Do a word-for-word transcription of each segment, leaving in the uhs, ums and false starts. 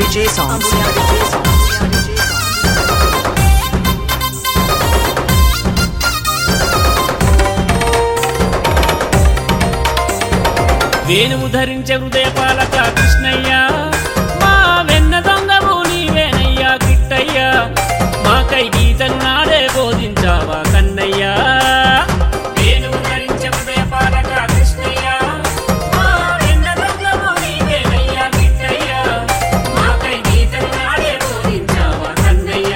D J songs. వేణువు ధరించే హృదయ పాలక కృష్ణయ్య మా వెన్న దొంగవు నీవేనయ్యా కిట్టయ్య మాకై గీతను నాడే బోధించావా కన్నయ్య వేణువు ధరించే హృదయ పాలక కృష్ణయ్య మా వెన్న దొంగవు నీవేనయ్యా కిట్టయ్య మాకై గీతను నాడే బోధించావా కన్నయ్య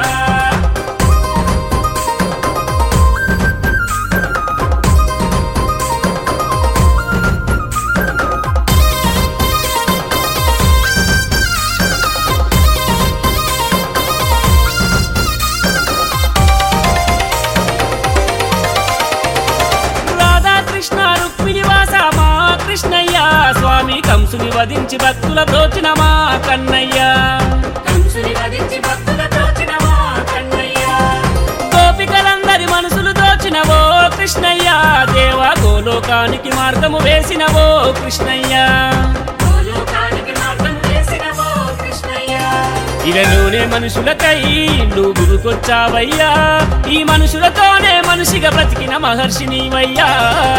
కృష్ణయ్య స్వామి కంసుని వధించి భక్తుల బ్రోచిన మా కన్నయ్య కంసుని వధించి భక్తుల బ్రోచిన మా కన్నయ్య గోపికలందరి మనసులు దోచినవో కృష్ణయ్య దేవా గోలోకానికి మార్గము వేసినవో కృష్ణయ్య గోలోకానికి మార్గము వేసినవో కృష్ణయ్య ఇలలోనే మనుషులకై నువ్వు గురుకొచ్చావయ్యా ఈ మనుషులతోనే మనిషిగా బ్రతికిన మహర్షి నీవయ్యా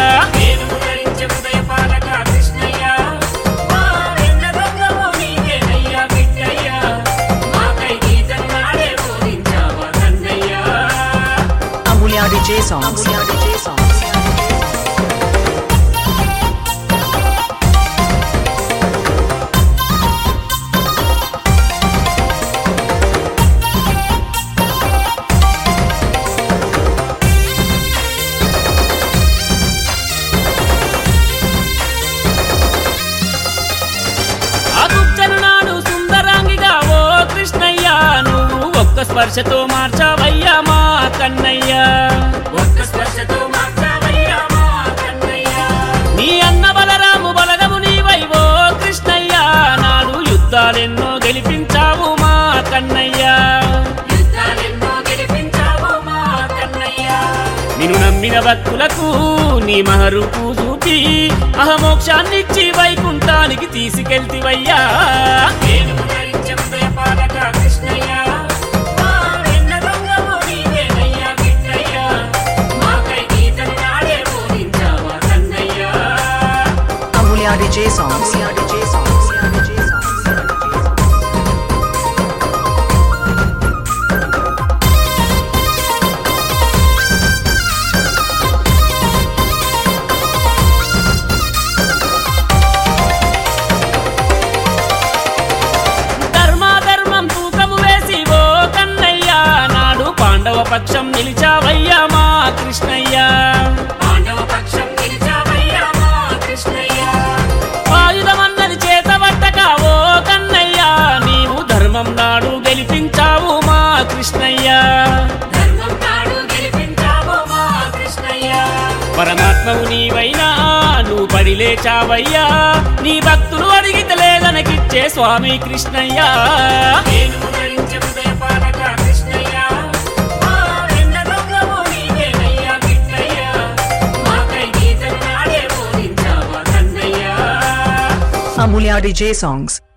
D J songs. D J songs. స్పర్శతో మార్చావయ్యా మా కన్నయ్య ఒక్క స్పర్శతో మార్చావయ్యా మా కన్నయ్య నీ అన్న బలరాము బలగము నీవైవో కృష్ణయ్య నాడు యుద్ధాలెన్నో గెలిపించావు మా కన్నయ్య యుద్ధాలెన్నో గెలిపించావు మా కన్నయ్య నిన్ను నమ్మిన భక్తులకు నీ మహరూపు చూపి అహమోక్షాన్నిచ్చి వైకుంఠానికి తీసుకెళ్తివయ్యా Krishnaiah D J songs. D J songs. D J songs. ధర్మ ధర్మం తూకము వేసి ఓ కన్నయ్య నాడు పాండవ పక్షం నిలిచావయ్యా మా కృష్ణయ్య పాండవ పక్షం నిలిచావయ్యా మా కృష్ణయ్య ఆయుధమన్నది చేతబట్టక ఓ కన్నయ్య నీవు ధర్మం నాడు గెలిపించావు మా కృష్ణయ్య ధర్మం నాడు గెలిపించావు మా కృష్ణయ్య పరమాత్మవు నీవైనా నువ్వు పడి లేచావయ్యా నీ భక్తులు అడిగితే లేదనకిచ్చే స్వామి Krishnaiah Amulya D J songs.